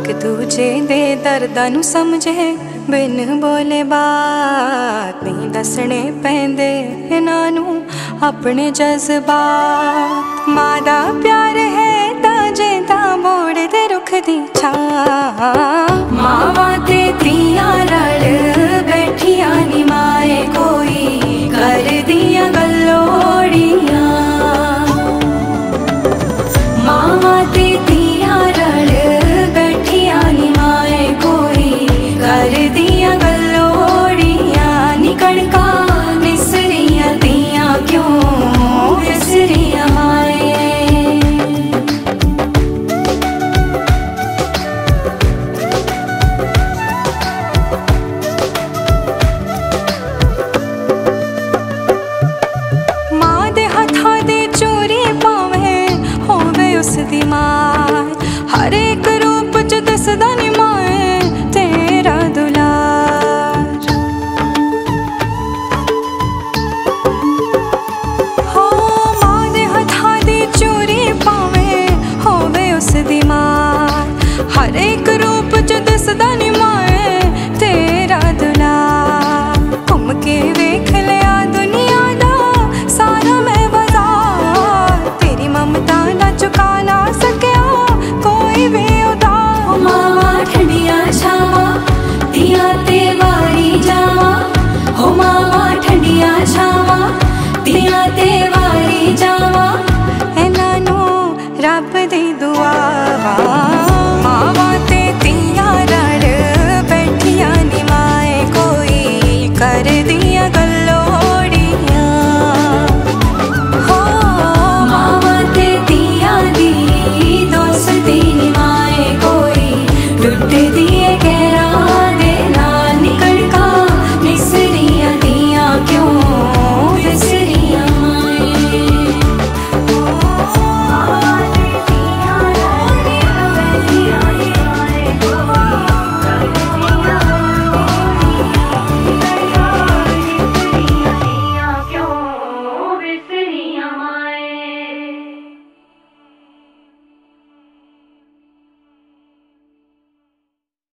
एक दूजे दे दर्दां नूं समझे बिन बोले बात नहीं दसने पैंदे इन्हां नूं अपने जज्बात। मां दा प्यार है तां जे तां बोड़ दे रुख दी छां। मावां ते धीआं रल बैठियां नी माए कोई कर दियां गल्लोड़ियां। मावां ते धीआं रल बैठियां नी माए कोई कर दियां गल्लोड़ियां। नी कणका निसरियां दियां क्यों विसरियां माए। मां दे हत्थां दी चोरी पावे होवे उसदी मार। हर एक रूप च दसदा नी माए तेरा दुलार। हो मां दे हत्थां दी चोरी पावे होवे उसदी मार। हर एक रूप च दसदा नी माए तेरा दुलार। घुम के वेख लिया दुनिया दा सारा मैं बाजार। तेरी ममता ना चुका ना सकिया कोई भी उधार। मावां ठंडियां छावां दियां ते वारी जावां। हो मावां ठंडियां छावां दियां ते वारी जावां। इन्हां नूं रब दी दुआ वा। मावां ते धीआं रल बैठियां नी माए कोई कर